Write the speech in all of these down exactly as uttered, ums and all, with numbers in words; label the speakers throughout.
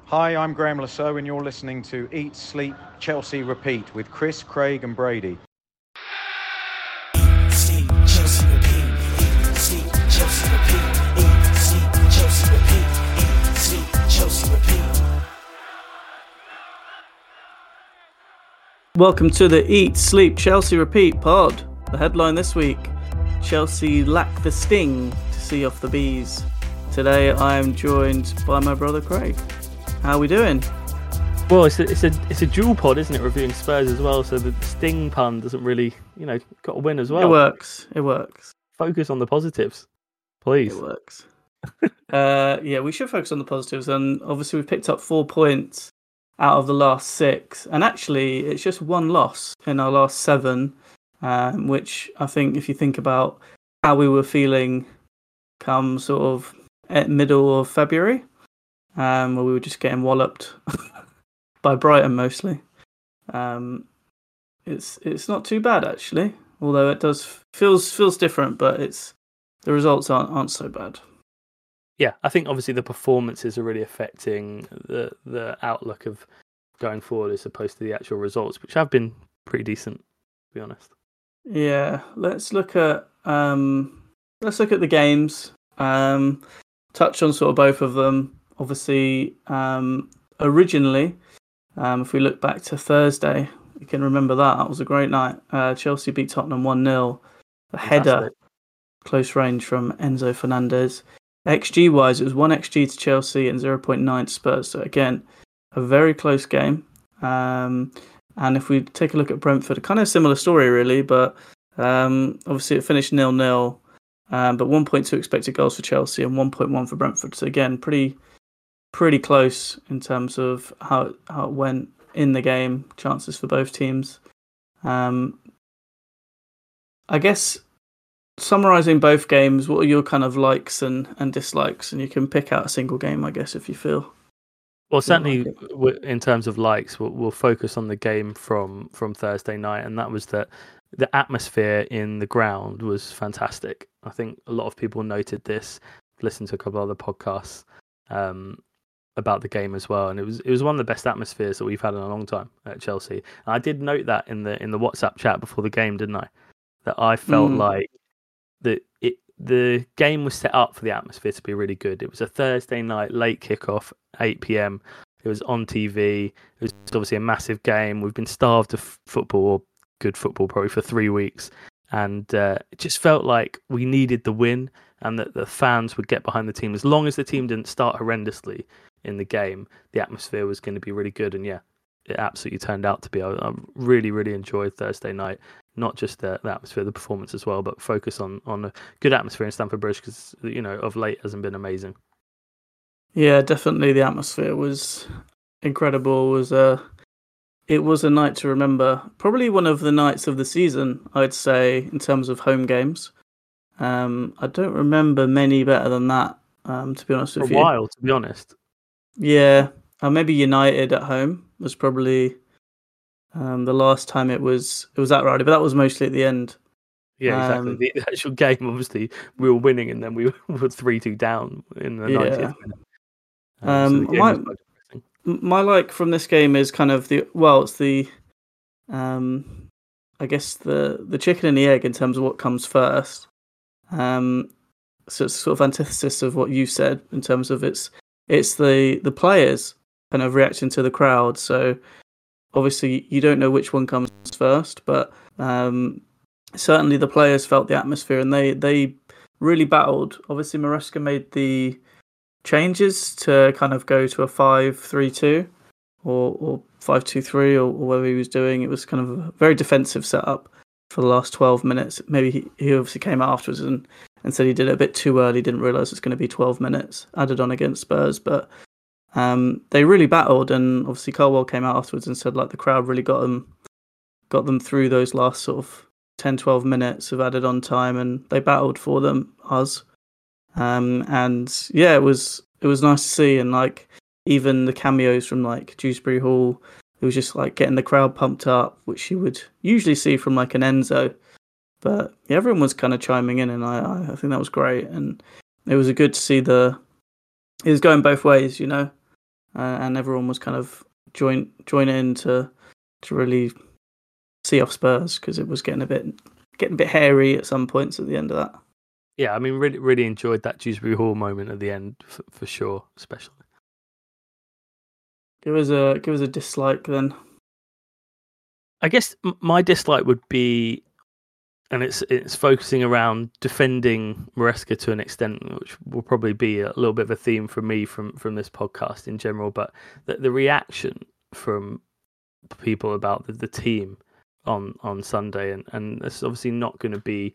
Speaker 1: Hi, I'm Graham Lasso, and you're listening to Eat, Sleep, Chelsea, Repeat with Chris, Craig, and Brady.
Speaker 2: Eat, sleep, Chelsea, repeat. Eat, sleep, Chelsea, repeat. Eat, sleep, Chelsea, repeat. Eat, sleep, Chelsea, repeat.
Speaker 3: Welcome to the Eat, Sleep, Chelsea, Repeat pod. The headline this week: Chelsea lack the sting to see off the bees. Today I am joined by my brother Craig. How are we doing?
Speaker 4: Well, it's a, it's a it's a dual pod, isn't it? Reviewing Spurs as well, so the sting pun doesn't really, you know, got to win as well.
Speaker 3: It works. It works.
Speaker 4: Focus on the positives, please.
Speaker 3: It works. uh, yeah, we should focus on the positives, and obviously we've picked up four points out of the last six, and actually it's just one loss in our last seven, um, which I think, if you think about how we were feeling come sort of at middle of February, um, where we were just getting walloped by Brighton mostly. Um, it's it's not too bad actually, although it does feels feels different, but it's the results aren't aren't so bad.
Speaker 4: Yeah, I think obviously the performances are really affecting the the outlook of going forward as opposed to the actual results, which have been pretty decent, to be honest.
Speaker 3: Yeah, let's look at um, let's look at the games. Um, touch on sort of both of them. Obviously, um, originally, um, if we look back to Thursday, you can remember that. That was a great night. Uh, Chelsea beat Tottenham one nil. A header, close range from Enzo Fernandez. X G wise, it was one X G to Chelsea and zero point nine to Spurs. So again, a very close game. Um, and if we take a look at Brentford, a kind of similar story really, but um, obviously it finished nil nil. Um, but one point two expected goals for Chelsea and one point one for Brentford. So again, pretty pretty close in terms of how it, how it went in the game. Chances for both teams. Um, I guess summarising both games, what are your kind of likes and, and dislikes? And you can pick out a single game, I guess, if you feel.
Speaker 4: Well, certainly
Speaker 3: like
Speaker 4: w- in terms of likes, we'll, we'll focus on the game from, from Thursday night, and that was that the atmosphere in the ground was fantastic. I think a lot of people noted this, listened to a couple of other podcasts um, about the game as well, and it was it was one of the best atmospheres that we've had in a long time at Chelsea. And I did note that in the in the WhatsApp chat before the game, didn't I? That I felt
Speaker 3: Mm.
Speaker 4: like that it the game was set up for the atmosphere to be really good. It was a Thursday night late kickoff, eight p.m. It was on T V. It was obviously a massive game. We've been starved of football, or good football, probably for three weeks, and uh, it just felt like we needed the win, and that the fans would get behind the team. As long as the team didn't start horrendously in the game, the atmosphere was going to be really good. And yeah, it absolutely turned out to be. I, I really, really enjoyed Thursday night. Not just the, the atmosphere, the performance as well, but focus on, on a good atmosphere in Stamford Bridge because, you know, of late hasn't been amazing.
Speaker 3: Yeah, definitely the atmosphere was incredible. It was a, it was a night to remember. Probably one of the nights of the season, I'd say, in terms of home games. Um, I don't remember many better than that, um, to be honest
Speaker 4: For
Speaker 3: with
Speaker 4: a
Speaker 3: you.
Speaker 4: while, to be honest.
Speaker 3: Yeah, uh, maybe United at home was probably um, the last time it was it was that rowdy, but that was mostly at the end.
Speaker 4: Yeah, exactly.
Speaker 3: Um,
Speaker 4: The the actual game, obviously, we were winning and then we were three two down in the
Speaker 3: Yeah.
Speaker 4: ninetieth minute. Um, so
Speaker 3: Um,
Speaker 4: the game
Speaker 3: my-
Speaker 4: was quite depressing.
Speaker 3: M- My like from this game is kind of the well, it's the, um, I guess the the chicken and the egg in terms of what comes first. Um, so it's sort of antithesis of what you said in terms of it's it's the the players kind of reacting to the crowd. So obviously you don't know which one comes first, but um, certainly the players felt the atmosphere and they they really battled. Obviously Maresca made the changes to kind of go to a five three two or or five two three or, or whatever he was doing. It was kind of a very defensive setup for the last twelve minutes. Maybe he, he obviously came out afterwards and, and said he did it a bit too early, didn't realise it's going to be twelve minutes added on against Spurs. But um, they really battled, and obviously Colwell came out afterwards and said like the crowd really got them got them through those last sort of ten twelve minutes of added on time, and they battled for them, us. Um, and yeah, it was it was nice to see, and like even the cameos from like Dewsbury Hall, it was just like getting the crowd pumped up, which you would usually see from like an Enzo. But yeah, everyone was kind of chiming in, and I I think that was great, and it was good to see the it was going both ways, you know. uh, and everyone was kind of join join in to to really see off Spurs because it was getting a bit getting a bit hairy at some points at the end of that.
Speaker 4: Yeah, I mean, really, really enjoyed that Dewsbury Hall moment at the end for, for sure, especially.
Speaker 3: Give us a give us a dislike then.
Speaker 4: I guess my dislike would be, and it's it's focusing around defending Maresca to an extent, which will probably be a little bit of a theme for me from from this podcast in general. But the, the reaction from people about the, the team on on Sunday, and and it's obviously not going to be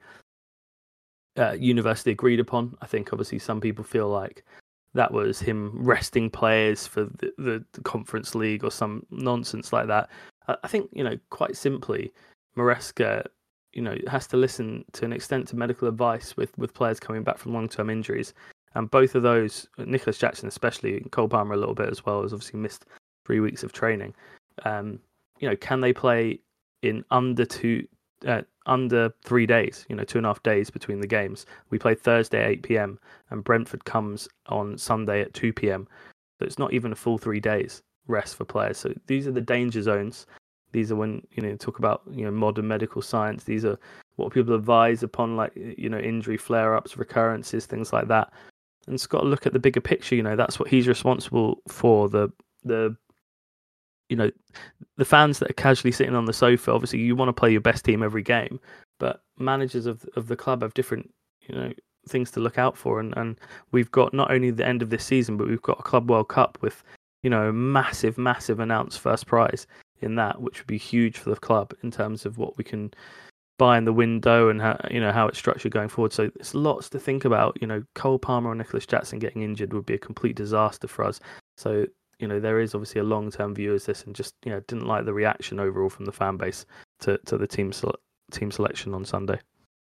Speaker 4: uh, universally agreed upon. I think obviously some people feel like that was him resting players for the, the, the Conference League or some nonsense like that. I think, you know, quite simply, Maresca, you know, has to listen to an extent to medical advice with, with players coming back from long-term injuries. And both of those, Nicholas Jackson especially, and Cole Palmer a little bit as well, has obviously missed three weeks of training. Um, you know, can they play in under two, uh, under three days, you know, two and a half days between the games? We play Thursday at eight p.m. and Brentford comes on Sunday at two p.m. So it's not even a full three days rest for players. So these are the danger zones. These are when, you know, talk about, you know, modern medical science. These are what people advise upon, like, you know, injury flare-ups, recurrences, things like that. And it's got to look at the bigger picture. You know, that's what he's responsible for. The, the, you know, the fans that are casually sitting on the sofa, obviously you want to play your best team every game, but managers of of the club have different, you know, things to look out for. And, and we've got not only the end of this season, but we've got a Club World Cup with, you know, a massive, massive announced first prize in that, which would be huge for the club in terms of what we can buy in the window and how, you know, how it's structured going forward. So there's lots to think about. You know, Cole Palmer or Nicholas Jackson getting injured would be a complete disaster for us. So, you know, there is obviously a long-term view as this, and just, you know, didn't like the reaction overall from the fan base to, to the team sele- team selection on Sunday.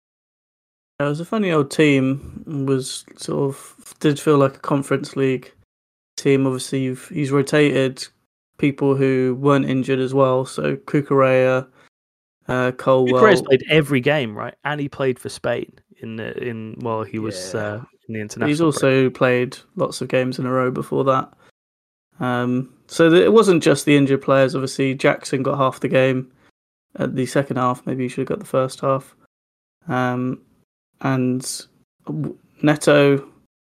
Speaker 3: It was a funny old team. It was sort of did feel like a Conference League team. Obviously, you've, he's rotated people who weren't injured as well. So Cucurella, uh, Colwell.
Speaker 4: Cucurella's played every game, right? And he played for Spain in the, in while he was
Speaker 3: yeah.
Speaker 4: uh, in the international.
Speaker 3: He's also break. played lots of games in a row before that. Um, so th- it wasn't just the injured players. Obviously, Jackson got half the game at the second half. Maybe he should have got the first half. Um, and Neto,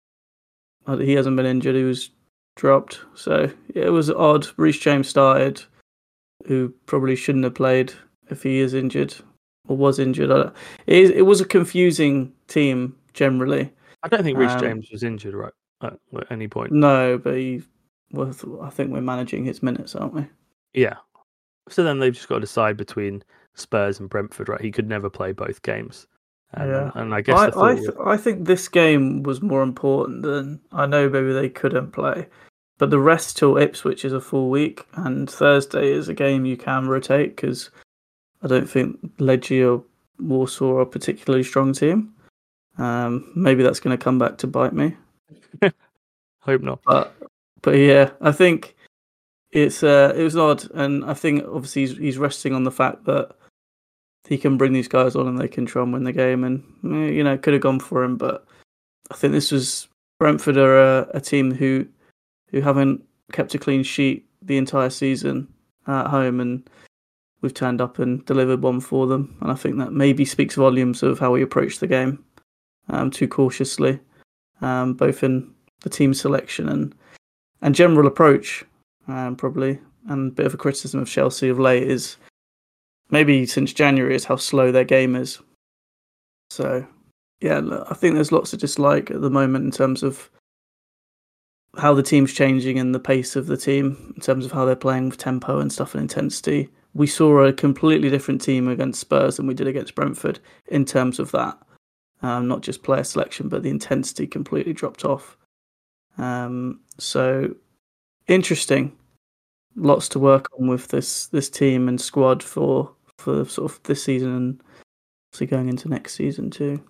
Speaker 3: he hasn't been injured. He was dropped. So yeah, it was odd. Reece James started, who probably shouldn't have played if he is injured or was injured. It, it was a confusing team generally.
Speaker 4: I don't think Reece
Speaker 3: um,
Speaker 4: James was injured, right, at, at any point.
Speaker 3: No, but he was, I think we're managing his minutes, aren't we?
Speaker 4: Yeah. So then they've just got to decide between Spurs and Brentford, right? He could never play both games. Um,
Speaker 3: yeah.
Speaker 4: And I guess
Speaker 3: I,
Speaker 4: the
Speaker 3: I,
Speaker 4: th-
Speaker 3: th- I think this game was more important than, I know maybe they couldn't play, but the rest till Ipswich is a full week, and Thursday is a game you can rotate, because I don't think Lecce or Warsaw are a particularly strong team. Um, maybe that's going to come back to bite me.
Speaker 4: Hope not.
Speaker 3: But but yeah, I think it's uh, it was odd, and I think obviously he's, he's resting on the fact that he can bring these guys on and they can try and win the game, and you know, could have gone for him, but I think this was Brentford are a, a team who who haven't kept a clean sheet the entire season at home, and we've turned up and delivered one for them, and I think that maybe speaks volumes of how we approach the game, um, too cautiously, um, both in the team selection and and general approach, um, probably, and a bit of a criticism of Chelsea of late is maybe since January is how slow their game is. So, yeah, look, I think there's lots to dislike at the moment in terms of how the team's changing and the pace of the team, in terms of how they're playing with tempo and stuff and intensity. We saw a completely different team against Spurs than we did against Brentford in terms of that. Um, not just player selection, but the intensity completely dropped off. Um, so, interesting. Lots to work on with this this team and squad for for sort of this season and obviously going into next season too.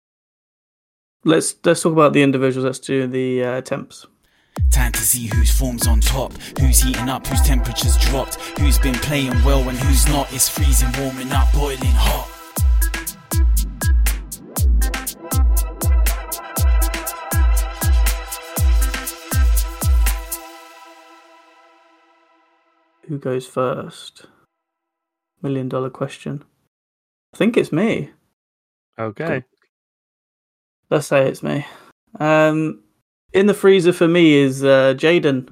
Speaker 3: Let's let's talk about the individuals. Let's do the uh, temps.
Speaker 2: Time to see whose form's on top, who's heating up, whose temperature's dropped, who's been playing well and who's not. It's freezing, warming up, boiling hot.
Speaker 3: who goes first? Million dollar question. I think it's me.
Speaker 4: Okay.
Speaker 3: Let's say it's me. Um, in the freezer for me is uh, Jaden.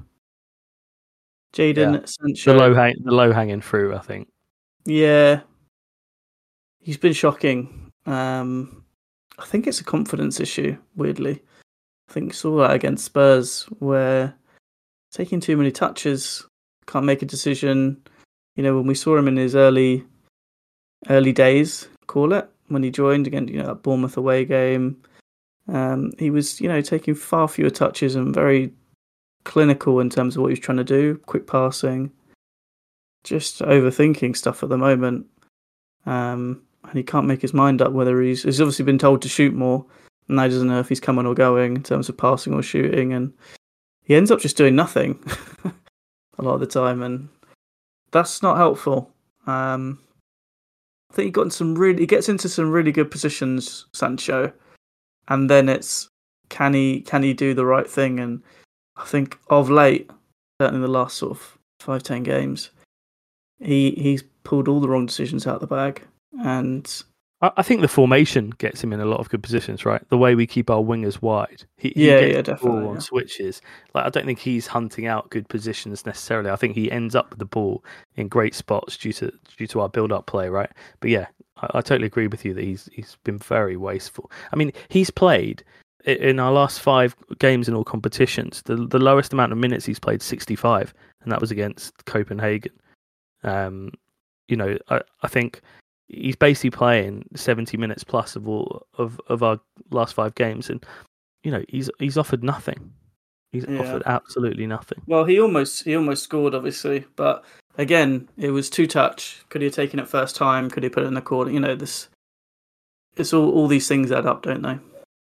Speaker 3: Jaden
Speaker 4: Yeah.
Speaker 3: Sancho.
Speaker 4: The low hang, the low hanging fruit, I think.
Speaker 3: Yeah, he's been shocking. Um, I think it's a confidence issue. Weirdly, I think saw that against Spurs, where taking too many touches, can't make a decision. You know, when we saw him in his early, early days, call it when he joined again, you know, that Bournemouth away game. Um, he was, you know, taking far fewer touches and very clinical in terms of what he was trying to do, quick passing, just overthinking stuff at the moment. Um, and he can't make his mind up whether he's, he's obviously been told to shoot more, and now he doesn't know if he's coming or going in terms of passing or shooting, and he ends up just doing nothing a lot of the time, and that's not helpful. Um, I think he got in some really, he gets into some really good positions, Sancho. And then it's can he can he do the right thing? And I think of late, certainly the last sort of five ten games, he he's pulled all the wrong decisions out of the bag. And
Speaker 4: I, I think the formation gets him in a lot of good positions, right? The way we keep our wingers wide, he, he
Speaker 3: yeah,
Speaker 4: gets
Speaker 3: yeah,
Speaker 4: the
Speaker 3: definitely
Speaker 4: ball on
Speaker 3: yeah.
Speaker 4: switches. Like I don't think he's hunting out good positions necessarily. I think he ends up with the ball in great spots due to due to our build-up play, right? But yeah. I totally agree with you that he's he's been very wasteful. I mean, he's played in our last five games in all competitions. The the lowest amount of minutes he's played, sixty-five, and that was against Copenhagen. Um, you know, I, I think he's basically playing seventy minutes plus of all of, of our last five games, and you know he's he's offered nothing. He's
Speaker 3: Yeah.
Speaker 4: offered absolutely nothing.
Speaker 3: Well, he almost he almost scored, obviously, but again, it was two touch. Could he have taken it first time? Could he put it in the corner? You know, this it's all all these things add up, don't they?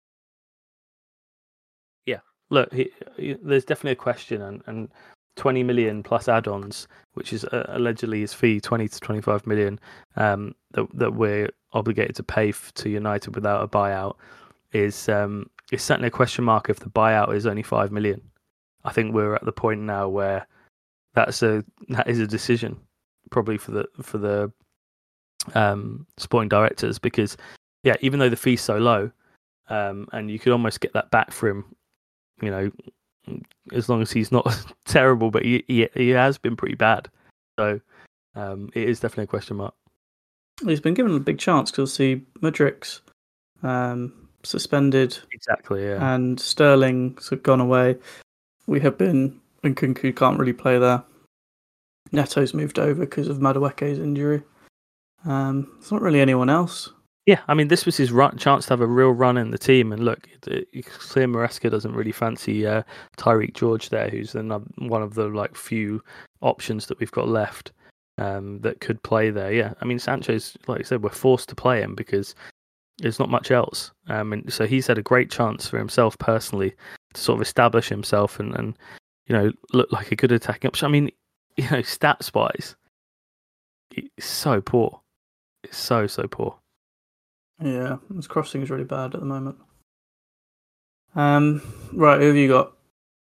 Speaker 4: Yeah. Look, he, he, there's definitely a question, and, and twenty million plus add-ons, which is uh, allegedly his fee, twenty to twenty-five million, um, that that we're obligated to pay f- to United without a buyout, is um, is certainly a question mark if the buyout is only five million. I think we're at the point now where that's a that is a decision, probably for the for the um, sporting directors, because yeah, even though the fee's so low, um, and you could almost get that back for him, you know, as long as he's not terrible, but he, he he has been pretty bad. So um, it is definitely a question mark.
Speaker 3: He's been given a big chance because see Mudrik's um, suspended.
Speaker 4: Exactly, yeah.
Speaker 3: And Sterling's gone away. We have been, and Kunku can't really play there. Neto's moved over because of Madueke's injury. Um, there's not really anyone else.
Speaker 4: Yeah, I mean, this was his run, chance to have a real run in the team. And look, it, it, clear Maresca doesn't really fancy uh, Tyreek George there, who's another, one of the like few options that we've got left um, that could play there. Yeah, I mean, Sancho's, like I said, we're forced to play him because there's not much else. Um, and so he's had a great chance for himself personally to sort of establish himself and, and you know, look like a good attacking option. I mean, you know, stats wise, it's so poor. It's so, so poor.
Speaker 3: Yeah, his crossing is really bad at the moment. Um, right, who have you got?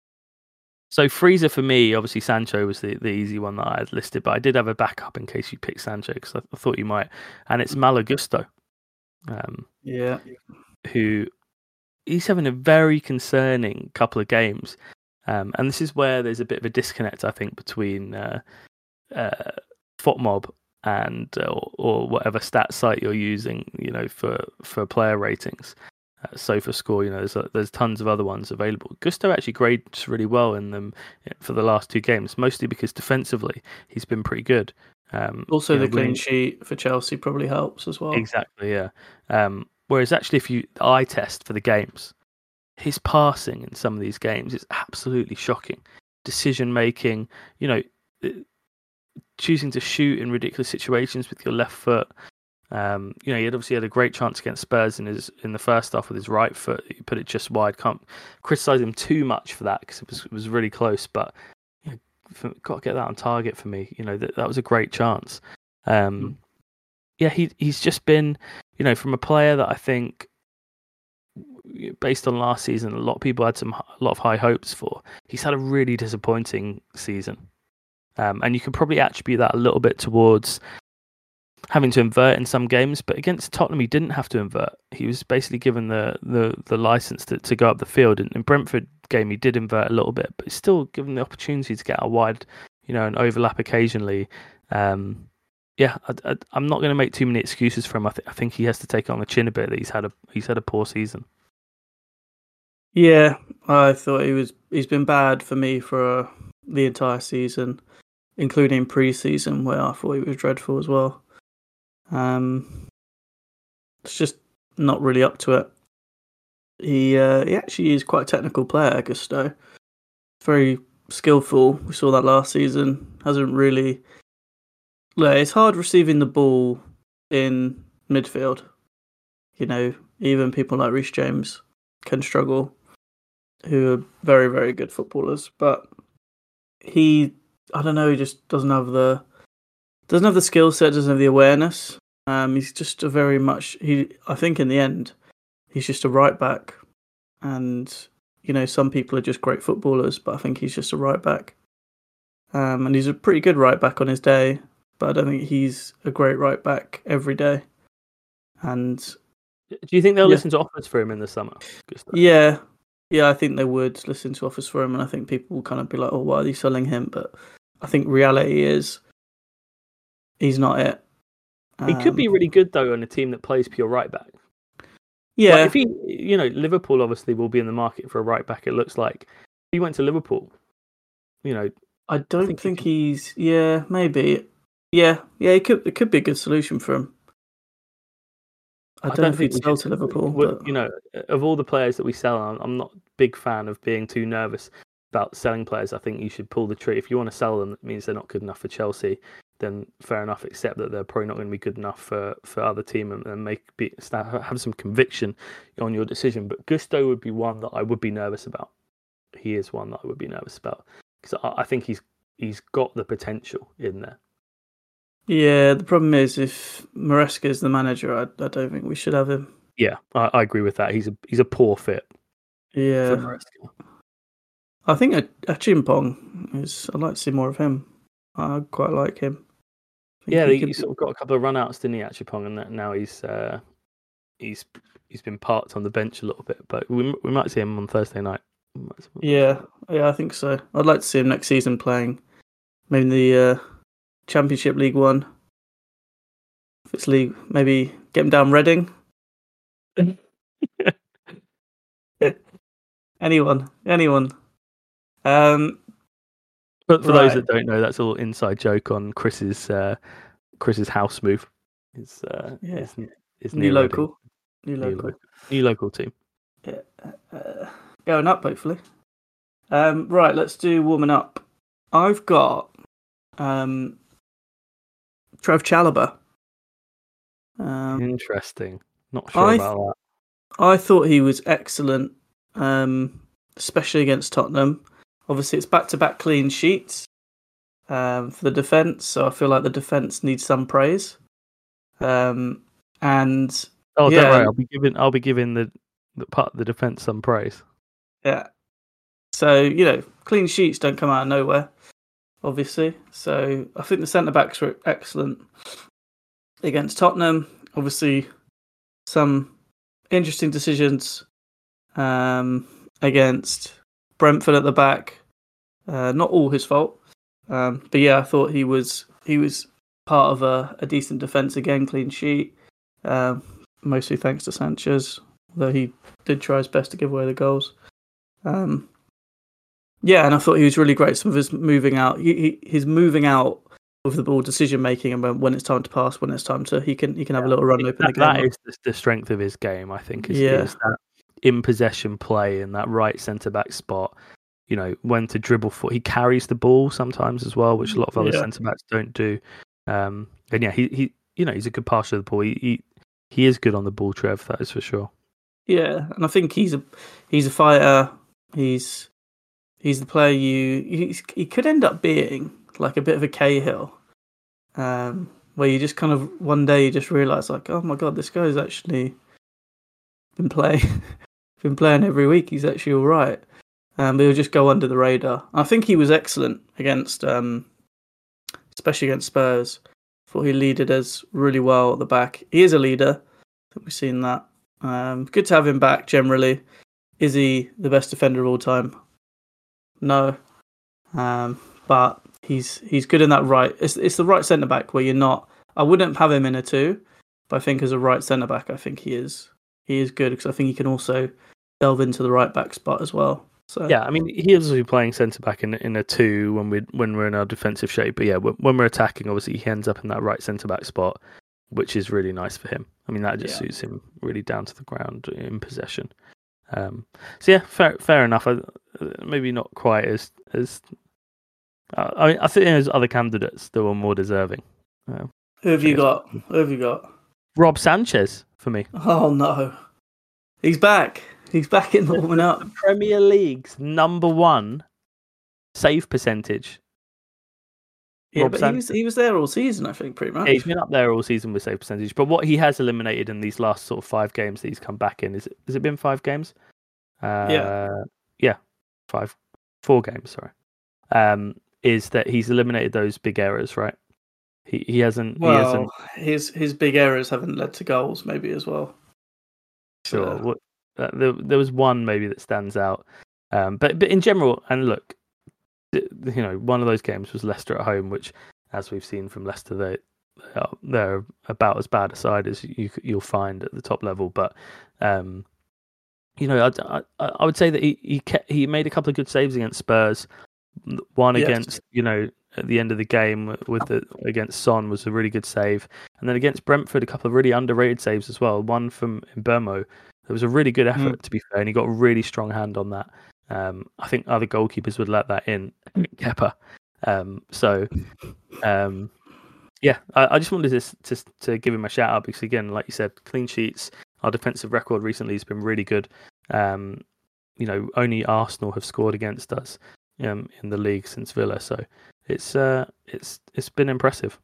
Speaker 4: So freezer for me, obviously Sancho was the, the easy one that I had listed, but I did have a backup in case you picked Sancho because I, I thought you might, and it's Malo Gusto. Um,
Speaker 3: yeah,
Speaker 4: who he's having a very concerning couple of games, um, and this is where there's a bit of a disconnect, I think, between uh, uh, FotMob and uh, or, or whatever stat site you're using, you know, for for player ratings. Uh, SofaScore, you know, there's uh, there's tons of other ones available. Gusto actually grades really well in them for the last two games, mostly because defensively he's been pretty good. Um,
Speaker 3: also, the
Speaker 4: know,
Speaker 3: clean
Speaker 4: winning...
Speaker 3: sheet for Chelsea probably helps as well.
Speaker 4: Exactly, yeah. Um, whereas actually, if you the eye test for the games, his passing in some of these games is absolutely shocking. Decision making, you know, choosing to shoot in ridiculous situations with your left foot. Um, you know, he had obviously had a great chance against Spurs in his in the first half with his right foot. He put it just wide. Can't criticise him too much for that because it was it was really close. But you know, for, got to get that on target for me. You know, that that was a great chance. Um, mm. Yeah, he he's just been, you know, from a player that I think, based on last season, a lot of people had some a lot of high hopes for. He's had a really disappointing season. Um, and you could probably attribute that a little bit towards having to invert in some games, but against Tottenham he didn't have to invert. He was basically given the the, the license to, to go up the field. In, in Brentford game he did invert a little bit, but he's still given the opportunity to get out wide, you know, and overlap occasionally. Um, yeah, I, I, I'm not going to make too many excuses for him. I, th- I think he has to take it on the chin a bit that he's had a he's had a poor season.
Speaker 3: Yeah, I thought he was. He's been bad for me for uh, the entire season, including pre-season where I thought he was dreadful as well. Um, it's just not really up to it. He uh, he actually is quite a technical player, Gusto. Very skillful. We saw that last season. Hasn't really. Look, it's hard receiving the ball in midfield. You know, even people like Reece James can struggle, who are very, very good footballers. But he, I don't know, he just doesn't have the doesn't have the skill set, doesn't have the awareness. Um, he's just a very much he. I think in the end, he's just a right back, and you know some people are just great footballers, but I think he's just a right back. Um, and he's a pretty good right back on his day, but I don't think he's a great right back every day. And
Speaker 4: do you think they'll
Speaker 3: yeah.
Speaker 4: listen to offers for him in the summer? Gustav?
Speaker 3: Yeah, yeah, I think they would listen to offers for him, and I think people will kind of be like, "Oh, why are they selling him?" But I think reality is he's not it.
Speaker 4: He could be
Speaker 3: Um,
Speaker 4: really good though on a team that plays pure right back.
Speaker 3: Yeah,
Speaker 4: Like if he, you know, Liverpool obviously will be in the market for a right back. It looks like if he went to Liverpool, you know,
Speaker 3: I don't
Speaker 4: think
Speaker 3: think,
Speaker 4: he
Speaker 3: he's. Yeah, maybe. Yeah, yeah, it could. It could be a good solution for him. I don't, think he'd
Speaker 4: we
Speaker 3: sell
Speaker 4: should-
Speaker 3: to Liverpool,
Speaker 4: we-
Speaker 3: but
Speaker 4: you know, of all the players that we sell, I'm, I'm not a big fan of being too nervous about selling players. I think you should pull the trigger. If you want to sell them, it means they're not good enough for Chelsea. Then fair enough. Accept that they're probably not going to be good enough for, for other team, and, and make be, have some conviction on your decision. But Gusto would be one that I would be nervous about. He is one that I would be nervous about because I, I think he's he's got the potential in there.
Speaker 3: yeah, the problem is if Maresca is the manager, I, I don't think we should have him.
Speaker 4: Yeah, I, I agree with that. He's a he's a poor fit
Speaker 3: Yeah,
Speaker 4: for Maresca.
Speaker 3: I think a, a Chimpong is. I'd like to see more of him. I quite like him. I think
Speaker 4: Yeah,
Speaker 3: he
Speaker 4: he
Speaker 3: could-
Speaker 4: sort of got a couple of run-outs, didn't he, Achipong, and that- now he's uh, he's he's been parked on the bench a little bit, but we we might see him on Thursday night. We might-
Speaker 3: Yeah, yeah, I think so. I'd like to see him next season playing, maybe in the uh, Championship League One. If it's league, maybe get him down Reading. anyone, anyone. Um,
Speaker 4: But for those
Speaker 3: Right.
Speaker 4: that don't know, that's a little inside joke on Chris's uh, Chris's house move. His uh,
Speaker 3: Yeah.
Speaker 4: his, his
Speaker 3: new
Speaker 4: near Reading.
Speaker 3: local, new
Speaker 4: New
Speaker 3: local,
Speaker 4: local. new local team.
Speaker 3: Yeah, uh, going up hopefully. Um, right, let's do warming up. I've got um, Trev Chalobah. Um,
Speaker 4: Interesting. Not sure
Speaker 3: I
Speaker 4: about that.
Speaker 3: I thought he was excellent, um, especially against Tottenham. Obviously, it's back-to-back clean sheets um, for the defence, so I feel like the defence needs some praise. Um, and
Speaker 4: Oh,
Speaker 3: yeah.
Speaker 4: don't worry. I'll be giving I'll be giving the, the part of the defence some praise.
Speaker 3: yeah, so you know, clean sheets don't come out of nowhere, obviously. So I think the centre backs were excellent against Tottenham. Obviously, some interesting decisions um, against Brentford at the back. Uh, not all his fault, um, but yeah, I thought he was he was part of a, a decent defence again, clean sheet. Um, mostly thanks to Sanchez, although he did try his best to give away the goals. Um, yeah, and I thought he was really great. Some of his moving out, he, he his moving out of the ball, decision making, and when, when it's time to pass, when it's time to, he can he can have a little run open
Speaker 4: That,
Speaker 3: the game.
Speaker 4: that is the, the strength of his game, I think. Is,
Speaker 3: Yeah.
Speaker 4: is that in possession play in that right centre back spot. You know when to dribble for. He carries the ball sometimes as well, which a lot of other
Speaker 3: Yeah.
Speaker 4: centre backs don't do. Um, and yeah, he, he you know he's a good passer of the ball. He, he he is good on the ball, Trev. That is for sure.
Speaker 3: Yeah, and I think he's a he's a fighter. He's he's the player you he's, he could end up being like a bit of a Cahill, um, where you just kind of one day you just realise like, oh my god, this guy's actually been playing been playing every week. He's actually all right, um, but he'll just go under the radar. I think he was excellent against um, especially against Spurs. Thought he leaded us really well at the back. He is a leader. I think we've seen that. Um, good to have him back generally. Is he the best defender of all time? No. Um, but he's he's good in that right. It's it's the right centre back where you're not. I wouldn't have him in a two, but I think as a right centre back, I think he is he is good because I think he can also delve into the right back spot as well. So
Speaker 4: yeah, I mean, he is obviously playing centre back in in a two when we when we're in our defensive shape. But yeah, when we're attacking, obviously he ends up in that right centre back spot, which is really nice for him. I mean, that just yeah. suits him really down to the ground in possession. Um, so yeah, fair fair enough. I, maybe not quite as as. Uh, I mean, I think there's other candidates that were more deserving. Uh,
Speaker 3: Who have you got? Who have you got?
Speaker 4: Rob Sanchez for me.
Speaker 3: Oh no, he's back. He's back in the warming up.
Speaker 4: The Premier League's number one save percentage.
Speaker 3: Yeah, Rob but San- he was he was there all season, I think, pretty much.
Speaker 4: Yeah, he's been up there all season with save percentage. But what he has eliminated in these last sort of five games that he's come back in, is it has it been five games? Uh,
Speaker 3: yeah,
Speaker 4: yeah, five, four games. Sorry, um, is that he's eliminated those big errors, right? He he hasn't.
Speaker 3: Well,
Speaker 4: he hasn't...
Speaker 3: his his big errors haven't led to goals, maybe as well.
Speaker 4: Sure. So, what, uh, there there was one maybe that stands out, um, but but in general, and look. You know, one of those games was Leicester at home, which, as we've seen from Leicester, they, they are, they're about as bad a side as you you'll find at the top level. But um, you know, I, I, I would say that he he, kept, he made a couple of good saves against Spurs. One yes. against, you know, at the end of the game with the against Son was a really good save, and then against Brentford, a couple of really underrated saves as well. One from Mbeumo, there was a really good effort mm. to be fair, and he got a really strong hand on that. Um, I think other goalkeepers would let that in, Kepa. Um, so, um, yeah, I, I just wanted to, to to give him a shout out because, again, like you said, clean sheets. Our defensive record recently has been really good. Um, you know, only Arsenal have scored against us um, in the league since Villa, so it's uh, it's it's been impressive.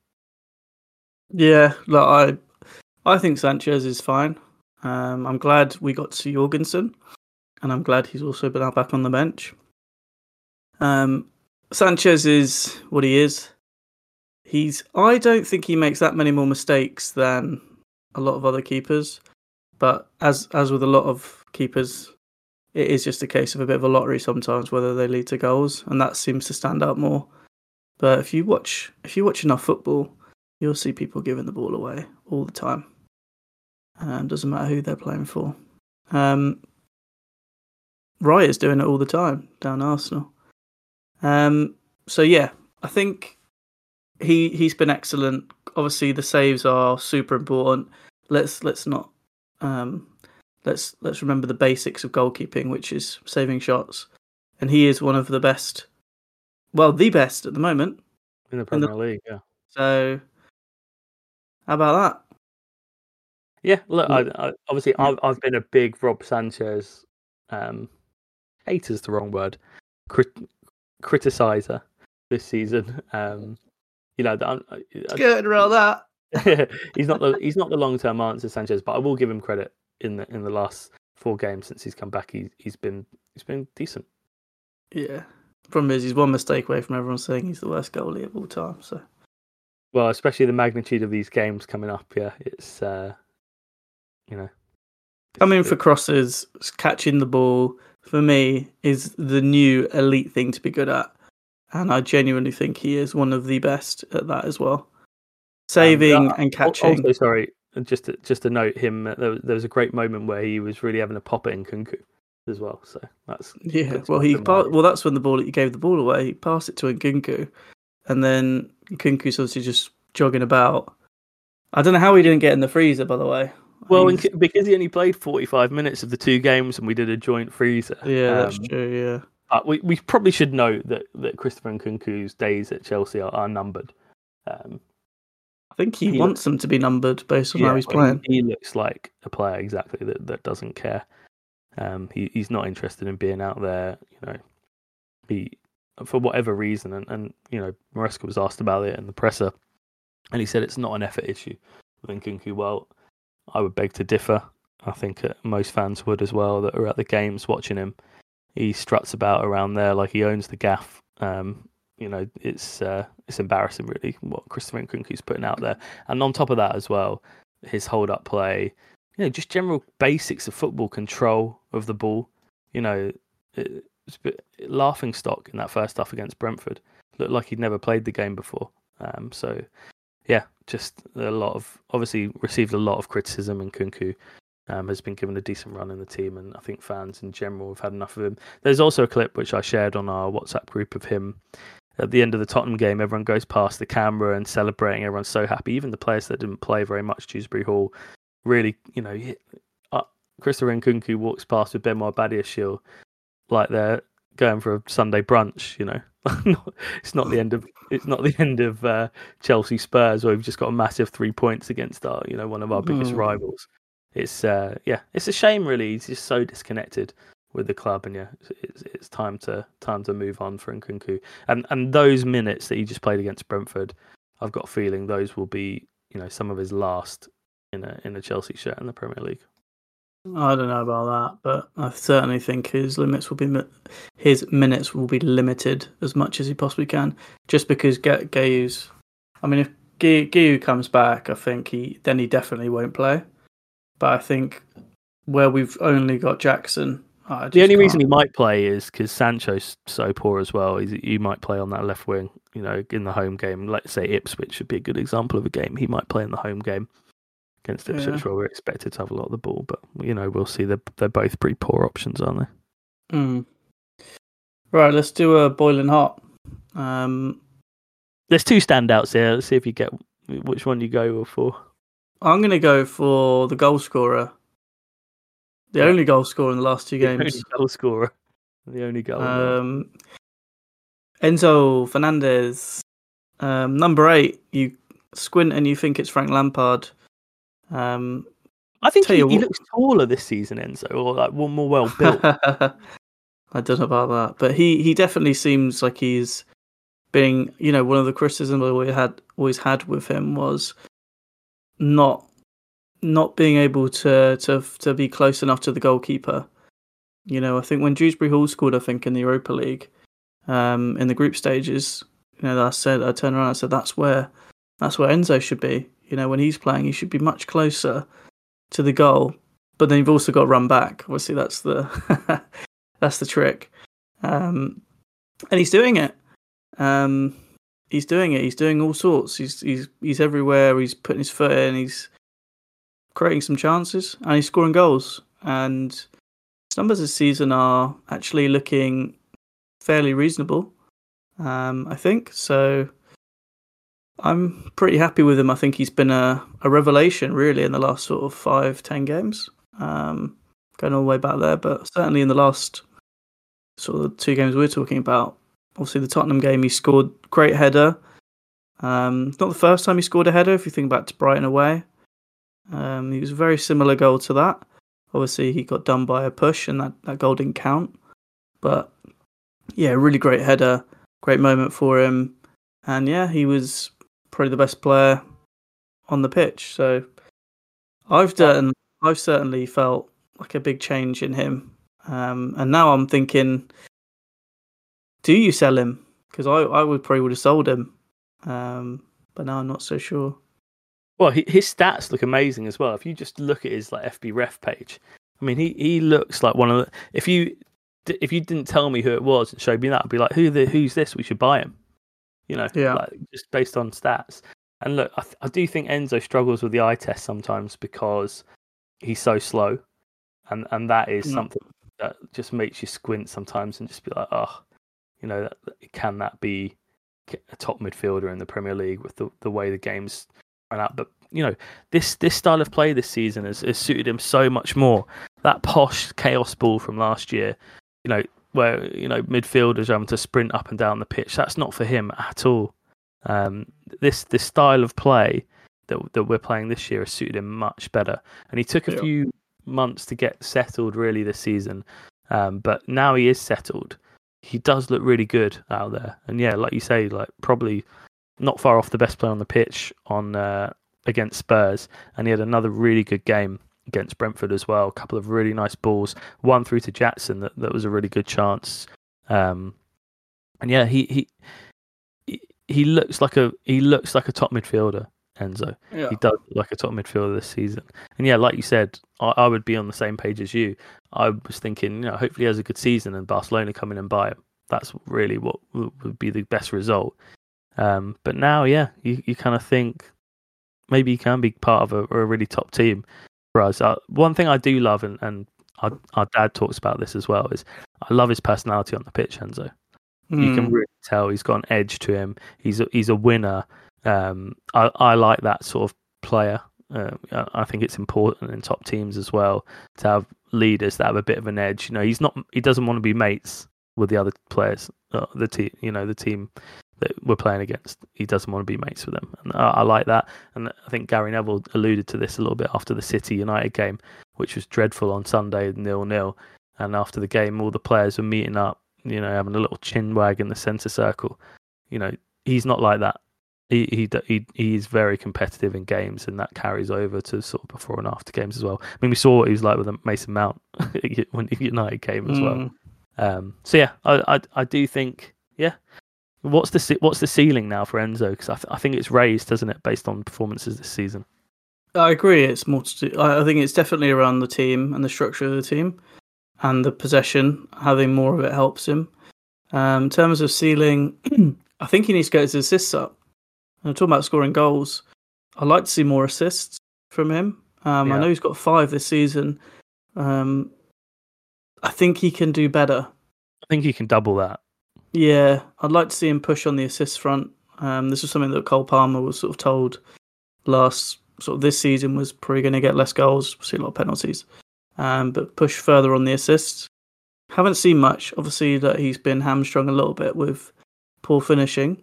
Speaker 3: Yeah, like I I think Sanchez is fine. Um, I'm glad we got to see Jorgensen. And I'm glad he's also been out back on the bench. Um, Sanchez is what he is. He's. I don't think he makes that many more mistakes than a lot of other keepers. But as as with a lot of keepers, it is just a case of a bit of a lottery sometimes whether they lead to goals, and that seems to stand out more. But if you watch if you watch enough football, you'll see people giving the ball away all the time. Um, doesn't matter who they're playing for. Um, Raya's doing it all the time down Arsenal. Um, so yeah, I think he he's been excellent. Obviously, the saves are super important. Let's let's not um, let's let's remember the basics of goalkeeping, which is saving shots. And he is one of the best, well, the best at the moment
Speaker 4: in the Premier in the, League. Yeah.
Speaker 3: So, how about that?
Speaker 4: Yeah. Look, I, I, obviously, I've I've been a big Rob Sanchez. Um, Hater's the wrong word. Crit- criticizer this season. Um, you know, I'm,
Speaker 3: skirting around that.
Speaker 4: he's not the he's not the long term answer, Sanchez, but I will give him credit in the in the last four games since he's come back. He's he's been he's been decent.
Speaker 3: Yeah. Problem is, he's one mistake away from everyone saying he's the worst goalie of all time. So,
Speaker 4: well, especially the magnitude of these games coming up. Yeah, it's uh, you know,
Speaker 3: coming for crosses, catching the ball. For me, is the new elite thing to be good at. And I genuinely think he is one of the best at that as well. Saving um, uh, and catching.
Speaker 4: Also, sorry, just to, just to note him, there was, there was a great moment where he was really having a pop at Nkunku as well. So that's
Speaker 3: yeah. Well, he pa- well that's when the ball he gave the ball away. He passed it to Nkunku, and then Nkunku's obviously just jogging about. I don't know how he didn't get in the freezer, by the way.
Speaker 4: Well, He's... because he only played forty-five minutes of the two games and we did a joint freezer.
Speaker 3: Yeah, um, that's true, yeah.
Speaker 4: But we, we probably should note that, that Christopher Nkunku's days at Chelsea are, are numbered. Um,
Speaker 3: I think he, he wants looks, them to be numbered based on
Speaker 4: yeah,
Speaker 3: how he's playing.
Speaker 4: He, he looks like a player exactly that, that doesn't care. Um, he He's not interested in being out there, you know, he, for whatever reason. And, and, you know, Maresca was asked about it in the presser and he said it's not an effort issue with Nkunku. Well, I would beg to differ. I think uh, most fans would as well that are at the games watching him. He struts about around there like he owns the gaff. Um, you know, it's uh, it's embarrassing really what Christopher Nkunku's putting out there. And on top of that as well, his hold up play, you know, just general basics of football, control of the ball. You know, it, it's a bit laughing stock in that first half against Brentford. Looked like he'd never played the game before. Um, so yeah, just a lot of obviously received a lot of criticism, and Nkunku um, has been given a decent run in the team, and I think fans in general have had enough of him. There's also a clip which I shared on our WhatsApp group of him at the end of the Tottenham game. Everyone goes past the camera and celebrating. Everyone's so happy. Even the players that didn't play very much, Dewsbury Hall, really, you know, he, uh, Christopher Nkunku walks past with Benoit Badiashile like they're going for a Sunday brunch. You know, it's not the end of it's not the end of uh, Chelsea Spurs, where we've just got a massive three points against our, you know, one of our biggest mm. rivals. It's uh, yeah, it's a shame really. He's just so disconnected with the club, and yeah, it's it's time to time to move on for Nkunku. And and those minutes that he just played against Brentford, I've got a feeling those will be, you know, some of his last in a in a Chelsea shirt in the Premier League.
Speaker 3: I don't know about that, but I certainly think his limits will be his minutes will be limited as much as he possibly can. Just because Gayu's, I mean, if Gayu comes back, I think he then he definitely won't play. But I think where we've only got Jackson, I
Speaker 4: the only
Speaker 3: can't.
Speaker 4: reason he might play is because Sancho's so poor as well. He's, he might play on that left wing, you know, in the home game. Let's say Ipswich would be a good example of a game he might play in the home game against Ipswich, yeah. where we're expected to have a lot of the ball. But, you know, we'll see. They're, they're both pretty poor options, aren't they?
Speaker 3: Mm. Right, let's do a boiling hot. Um,
Speaker 4: There's two standouts here. Let's see if you get which one you go for.
Speaker 3: I'm going to go for the goal scorer. The yeah. only goal scorer in the last two games.
Speaker 4: The only goal scorer. The only goal.
Speaker 3: Um, Enzo Fernandez. Um, number eight. You squint and you think it's Frank Lampard. Um,
Speaker 4: I think he, he looks taller this season, Enzo, or like one more well built.
Speaker 3: I don't know about that, but he, he definitely seems like he's being, you know, one of the criticisms we had always had with him was not not being able to to to be close enough to the goalkeeper. You know, I think when Dewsbury Hall scored, I think in the Europa League, um, in the group stages, you know, I said I turned around and I said that's where that's where Enzo should be. You know, when he's playing, he should be much closer to the goal. But then you've also got to run back. Obviously, that's the that's the trick. Um, and he's doing it. Um, he's doing it. He's doing all sorts. He's he's he's everywhere. He's putting his foot in. He's creating some chances, and he's scoring goals. And his numbers this season are actually looking fairly reasonable. Um, I think so. I'm pretty happy with him. I think he's been a, a revelation, really, in the last sort of five, ten games. Um, going all the way back there, but certainly in the last sort of two games we're talking about. Obviously, the Tottenham game, he scored great header. Um, not the first time he scored a header, if you think back to Brighton away. Um, he was a very similar goal to that. Obviously, he got done by a push, and that, that goal didn't count. But, yeah, really great header. Great moment for him. And, yeah, he was probably the best player on the pitch. So I've done, I've certainly felt like a big change in him. Um, and now I'm thinking, do you sell him? Because I, I would probably would have sold him. Um, but now I'm not so sure.
Speaker 4: Well, his stats look amazing as well. If you just look at his like F B ref page, I mean, he, he looks like one of the. If you if you didn't tell me who it was and showed me that, I'd be like, who the who's this? We should buy him. You know,
Speaker 3: yeah.
Speaker 4: like, just based on stats. And look, I, th- I do think Enzo struggles with the eye test sometimes because he's so slow, and and that is mm. something that just makes you squint sometimes and just be like, oh, you know, that, can that be a top midfielder in the Premier League with the the way the game's run out? But you know, this this style of play this season has, has suited him so much more. That posh chaos ball from last year, you know, where, you know, midfielders are having to sprint up and down the pitch. That's not for him at all. Um, this this style of play that that we're playing this year has suited him much better. And he took a yeah. few months to get settled really this season. Um, but now he is settled. He does look really good out there. And yeah, like you say, like probably not far off the best player on the pitch on uh, against Spurs. And he had another really good game against Brentford as well. A couple of really nice balls. One through to Jackson that, that was a really good chance. Um, and yeah, he, he he looks like a he looks like a top midfielder. Enzo,
Speaker 3: Yeah.
Speaker 4: he does look like a top midfielder this season. And yeah, like you said, I, I would be on the same page as you. I was thinking, you know, hopefully he has a good season and Barcelona come in and buy him. That's really what would be the best result. Um, but now, yeah, you, you kind of think maybe he can be part of a, a really top team for us. Uh, one thing I do love, and, and our, our dad talks about this as well, is I love his personality on the pitch, Enzo.
Speaker 3: Mm.
Speaker 4: You can really tell he's got an edge to him. He's a, he's a winner. Um, I, I like that sort of player. Uh, I think it's important in top teams as well to have leaders that have a bit of an edge. You know, he's not. He doesn't want to be mates with the other players. Uh, the team, you know, the team that we're playing against. He doesn't want to be mates with them, and I, I like that. And I think Gary Neville alluded to this a little bit after the City United game, which was dreadful on Sunday, nil nil. And after the game, all the players were meeting up. You know, having a little chin wag in the centre circle. You know, he's not like that. He he he he's very competitive in games, and that carries over to sort of before and after games as well. I mean, we saw what he was like with Mason Mount when United came as mm. well. Um, so yeah, I, I I do think yeah. What's the what's the ceiling now for Enzo? Because I th- I think it's raised, doesn't it, based on performances this season?
Speaker 3: I agree. It's more to do. I think it's definitely around the team and the structure of the team, and the possession. Having more of it helps him. Um, in terms of ceiling, I think he needs to get his assists up. I'm talking about scoring goals. I'd like to see more assists from him. Um, yeah. I know he's got five this season. Um, I think he can do better.
Speaker 4: I think he can double that.
Speaker 3: Yeah, I'd like to see him push on the assist front. Um, this was something that Cole Palmer was sort of told last sort of this season was probably going to get less goals, see a lot of penalties, um, but push further on the assists. Haven't seen much. Obviously, that he's been hamstrung a little bit with poor finishing.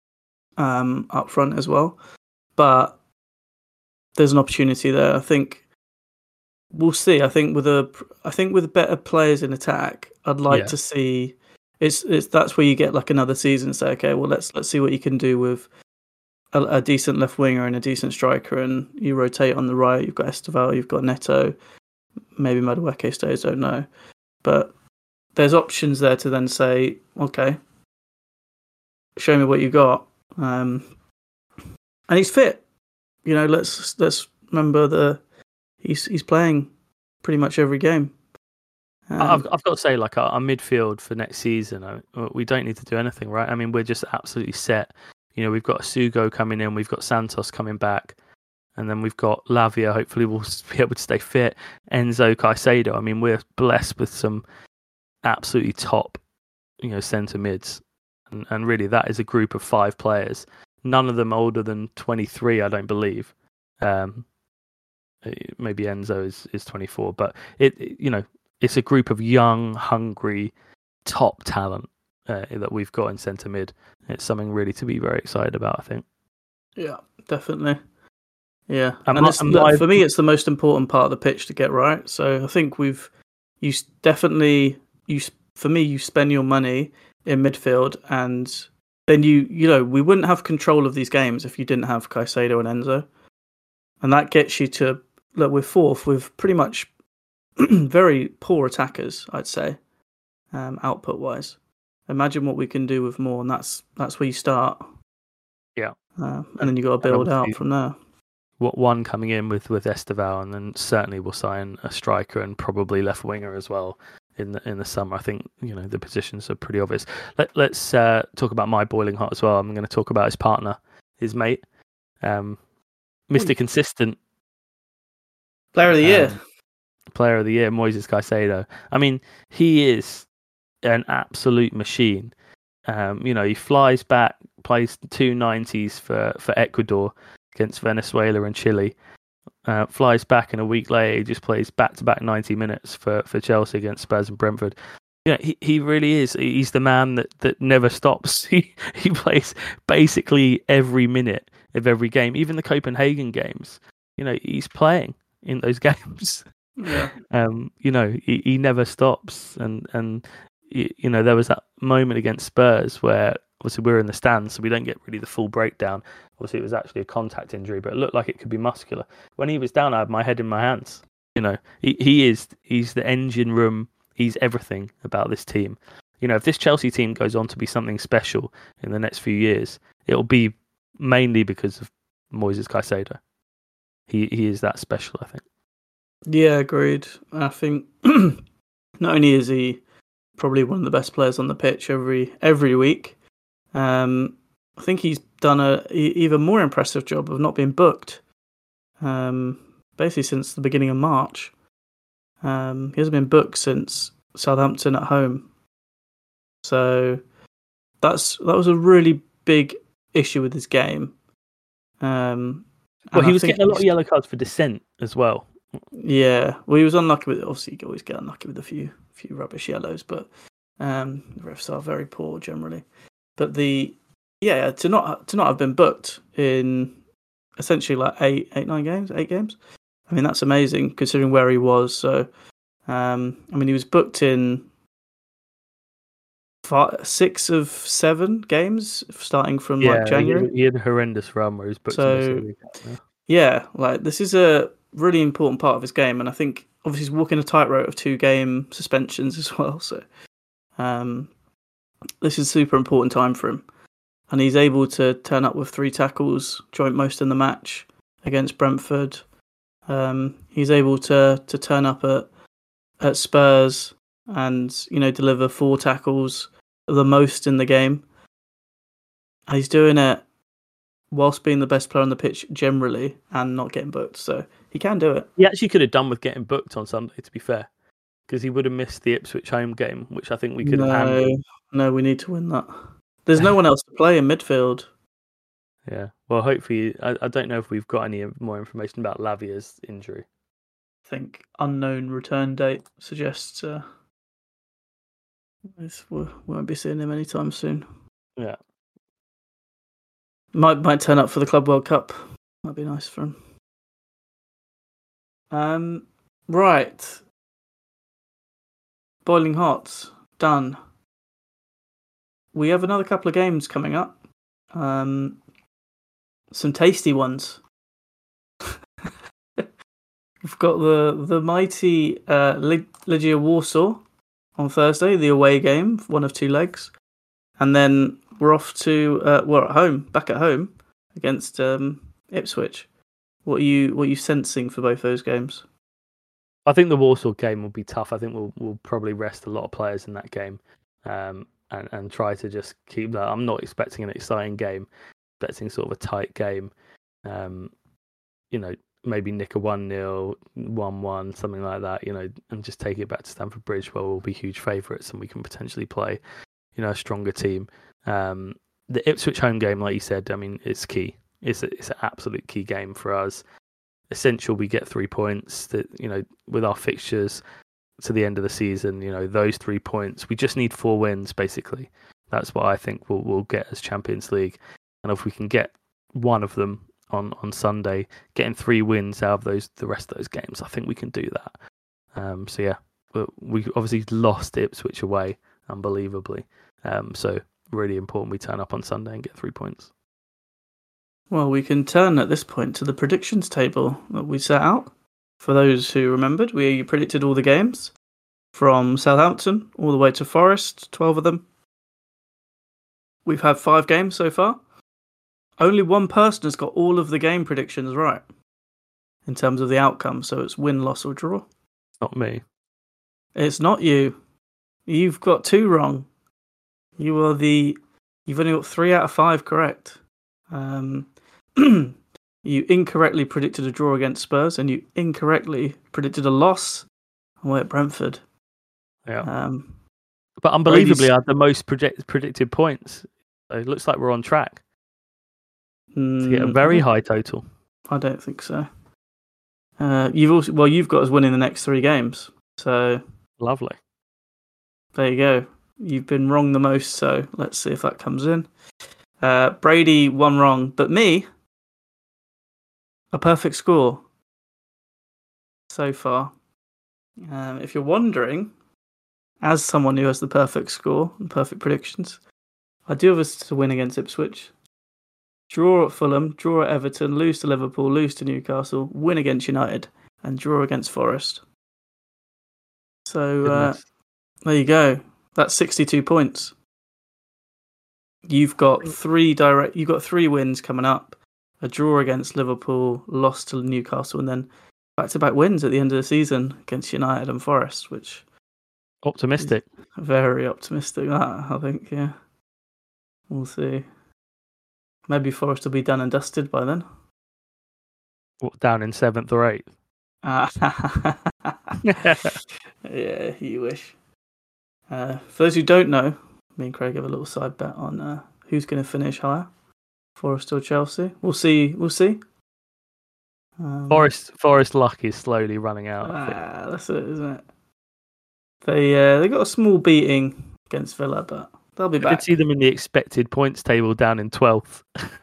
Speaker 3: Um, up front as well, but there's an opportunity there. I think we'll see. I think with a, I think with better players in attack, I'd like yeah. to see. It's it's that's where you get like another season. And say, okay, well let's let's see what you can do with a, a decent left winger and a decent striker, and you rotate on the right. You've got Esteval, you've got Neto, maybe Madueke stays. Don't know, but there's options there to then say, okay, show me what you got. Um, and he's fit. You know, let's let's remember that he's he's playing pretty much every game. Um,
Speaker 4: I've I've got to say, like our, our midfield for next season, I, we don't need to do anything, right? I mean, we're just absolutely set. You know, we've got Sugo coming in, we've got Santos coming back, and then we've got Lavia. Hopefully, we'll be able to stay fit. Enzo, Caicedo. I mean, we're blessed with some absolutely top, you know, centre mids. And, and really, that is a group of five players. None of them older than twenty-three, I don't believe. Um, maybe Enzo is, is twenty-four, but it, it, you know, it's a group of young, hungry, top talent uh, that we've got in centre mid. It's something really to be very excited about, I think.
Speaker 3: Yeah, definitely. Yeah,
Speaker 4: and
Speaker 3: and
Speaker 4: my,
Speaker 3: it's,
Speaker 4: and
Speaker 3: look,
Speaker 4: my...
Speaker 3: for me, it's the most important part of the pitch to get right. So I think we've, you definitely, you for me, you spend your money in midfield, and then you you know we wouldn't have control of these games if you didn't have Caicedo and Enzo, and that gets you to look. We're fourth with pretty much very poor attackers, I'd say, um, output wise. Imagine what we can do with more, and that's that's where you start.
Speaker 4: Yeah,
Speaker 3: uh, and then you got to build out from there.
Speaker 4: What one coming in with with Esteval, and then certainly we'll sign a striker and probably left winger as well. In the in the summer, I think you know the positions are pretty obvious. Let let's uh, talk about my boiling hot as well. I'm going to talk about his partner, his mate, um, Mister Mm. Consistent,
Speaker 3: Player of the Year,
Speaker 4: um, Player of the Year, Moises Caicedo. I mean, he is an absolute machine. Um, you know, he flies back, plays two nineties for for Ecuador against Venezuela and Chile. Uh, flies back, and a week later he just plays back-to-back ninety minutes for, for Chelsea against Spurs and Brentford. You know, he, he really is. He's the man that, that never stops. He he plays basically every minute of every game, even the Copenhagen games. You know, he's playing in those games.
Speaker 3: Yeah.
Speaker 4: Um, you know, he, he never stops, and and you know there was that moment against Spurs where obviously we were in the stands, so we don't get really the full breakdown. Obviously, it was actually a contact injury, but it looked like it could be muscular. When he was down, I had my head in my hands. You know, he, he is he's the engine room. He's everything about this team. You know, if this Chelsea team goes on to be something special in the next few years, it'll be mainly because of Moises Caicedo. He he is that special, I think.
Speaker 3: Yeah, agreed. I think not only is he probably one of the best players on the pitch every every week, um, I think he's done a e- even more impressive job of not being booked. Um, basically since the beginning of March, um, he hasn't been booked since Southampton at home. So that's that was a really big issue with his game. Um,
Speaker 4: well, he
Speaker 3: I
Speaker 4: was
Speaker 3: think
Speaker 4: getting a lot
Speaker 3: he's-
Speaker 4: of yellow cards for dissent as well.
Speaker 3: Yeah, well, he was unlucky with. Obviously, you always get unlucky with a few few rubbish yellows, but um, the refs are very poor generally. But the yeah, to not to not have been booked in essentially like eight eight nine games, eight games. I mean, that's amazing considering where he was. So, um, I mean, he was booked in five, six of seven games starting from
Speaker 4: Yeah,
Speaker 3: like January.
Speaker 4: he, he had a horrendous run where he was booked.
Speaker 3: So-
Speaker 4: in the League. Yeah.
Speaker 3: Yeah, like this is a really important part of his game, and I think obviously he's walking a tightrope of two game suspensions as well. So, um, this is a super important time for him, and he's able to turn up with three tackles, joint most in the match against Brentford. Um, he's able to to turn up at at Spurs and you know deliver four tackles, the most in the game. And he's doing it whilst being the best player on the pitch generally and not getting booked. So he can do it.
Speaker 4: He actually could have done with getting booked on Sunday, to be fair, because he would have missed the Ipswich home game, which I think we could
Speaker 3: no,
Speaker 4: have handled.
Speaker 3: no, we need to win that. There's no one else to play in midfield.
Speaker 4: Yeah. Well, hopefully, I, I don't know if we've got any more information about Lavia's injury.
Speaker 3: I think unknown return date suggests uh, this, we won't be seeing him anytime soon.
Speaker 4: Yeah.
Speaker 3: Might might turn up for the Club World Cup. Might be nice for him. Um, right. Boiling hot. Done. We have another couple of games coming up. Um, some tasty ones. We've got the the mighty uh, Leg- Legia Warsaw on Thursday, the away game, one of two legs, and then we're off to uh, we're at home, back at home against um, Ipswich. What are you what are you sensing for both those games?
Speaker 4: I think the Warsaw game will be tough. I think we'll we'll probably rest a lot of players in that game, um, and and try to just keep that. I'm not expecting an exciting game, expecting sort of a tight game. Um, you know, maybe nick a one nil, one one, something like that. You know, and just take it back to Stamford Bridge, where we'll be huge favourites and we can potentially play, you know, a stronger team. Um, the Ipswich home game, like you said, I mean, it's key. It's a, it's an absolute key game for us. Essential we get three points. That you know, with our fixtures to the end of the season, you know, those three points. We just need four wins, basically. That's what I think we'll we'll get as Champions League. And if we can get one of them on, on Sunday, getting three wins out of those the rest of those games, I think we can do that. Um, so yeah, we obviously lost Ipswich away, unbelievably. Um, so really important we turn up on Sunday and get three points.
Speaker 3: Well, we can turn at this point to the predictions table that we set out. For those who remembered, we predicted all the games from Southampton all the way to Forest, twelve of them. We've had five games so far. Only one person has got all of the game predictions right in terms of the outcome, so it's win, loss, or draw.
Speaker 4: Not me.
Speaker 3: It's not you. You've got two wrong. You are the. You've only got three out of five correct. Um, you incorrectly predicted a draw against Spurs, and you incorrectly predicted a loss away at Brentford.
Speaker 4: Yeah.
Speaker 3: Um,
Speaker 4: but unbelievably,
Speaker 3: Brady's-
Speaker 4: I had the most project- predicted points. So it looks like we're on track to get a
Speaker 3: mm,
Speaker 4: very high total.
Speaker 3: I don't think so. Uh, you've also well, you've got us winning the next three games. So
Speaker 4: Lovely.
Speaker 3: there you go. You've been wrong the most. So let's see if that comes in. Uh, Brady one wrong, but me a perfect score so far. Um, if you're wondering, as someone who has the perfect score and perfect predictions, I do have us to win against Ipswich, draw at Fulham, draw at Everton, lose to Liverpool, lose to Newcastle, win against United, and draw against Forest. So uh,
Speaker 4: Goodness.
Speaker 3: there you go. That's sixty-two points. you've got three direct. You've got three wins coming up. A draw against Liverpool, lost to Newcastle, and then back-to-back wins at the end of the season against United and Forest, which
Speaker 4: optimistic.
Speaker 3: Very optimistic. That I think. Yeah, we'll see. Maybe Forest will be done and dusted by then.
Speaker 4: What, down in seventh or eighth?
Speaker 3: Uh, yeah, you wish. Uh, for those who don't know, me and Craig have a little side bet on uh, who's going to finish higher, Forest or Chelsea. We'll see. We'll see. Um,
Speaker 4: Forest, Forest luck is slowly running out.
Speaker 3: Ah, that's it, isn't it? They uh, they got a small beating against Villa, but they'll be
Speaker 4: I
Speaker 3: back.
Speaker 4: could see them in the expected points table down in twelfth.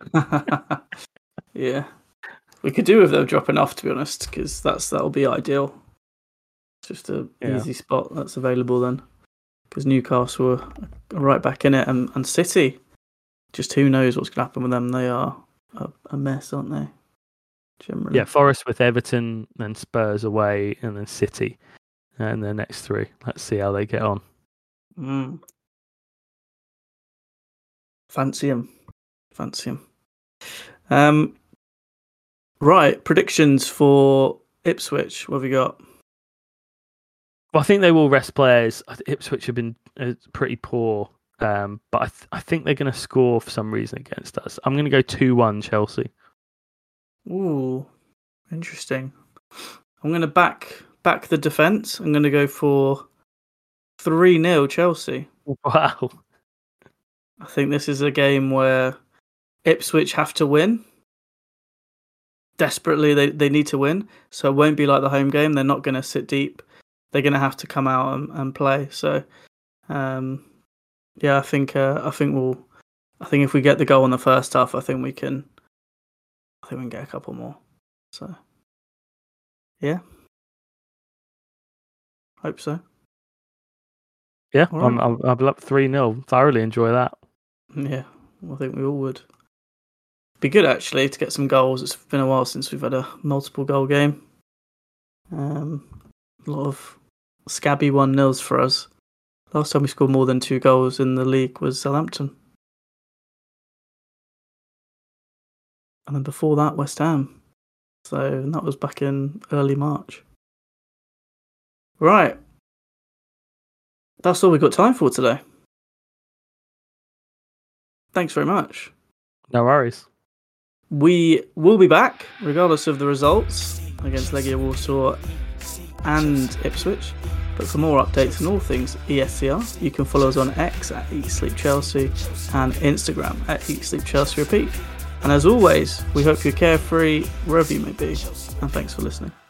Speaker 3: Yeah. We could do with them dropping off, to be honest, because that's that'll be ideal. It's just a
Speaker 4: Yeah.
Speaker 3: easy spot that's available then. Because Newcastle are right back in it, and, and City, just who knows what's going to happen with them. They are a, a mess, aren't they? Generally.
Speaker 4: Yeah, Forest with Everton, then Spurs away, and then City, and the next three. Let's see how they get on.
Speaker 3: Mm. Fancy him. Fancy him. Um. Right, predictions for Ipswich. What have we got?
Speaker 4: Well, I think they will rest players. I th- Ipswich have been uh, pretty poor, um, but I, th- I think they're going to score for some reason against us. I'm going to go two one Chelsea.
Speaker 3: Ooh, interesting. I'm going to back back the defence. I'm going to go for three nil Chelsea.
Speaker 4: Wow.
Speaker 3: I think this is a game where Ipswich have to win. Desperately, they, they need to win. So it won't be like the home game. They're not going to sit deep. They're going to have to come out and, and play. So, um, yeah, I think uh, I think we'll. I think if we get the goal in the first half, I think we can. I think we can get a couple more. So, yeah, hope so.
Speaker 4: Yeah,
Speaker 3: All right.
Speaker 4: I'm, I'm, I'll be up three nil. Thoroughly enjoy that.
Speaker 3: Yeah, I think we all would. Be good actually to get some goals. It's been a while since we've had a multiple goal game. Um, a lot of scabby one nils for us. Last time we scored more than two goals in the league was Southampton, and then before that West Ham. So that was back in early March. Right, that's all we've got time for today. Thanks very much.
Speaker 4: No worries.
Speaker 3: We will be back, regardless of the results, against Legia Warsaw and Ipswich. But for more updates on all things E S C R, you can follow us on X at Eat Sleep Chelsea and Instagram at Eat Sleep Chelsea Repeat. And as always, we hope you're carefree wherever you may be. And thanks for listening.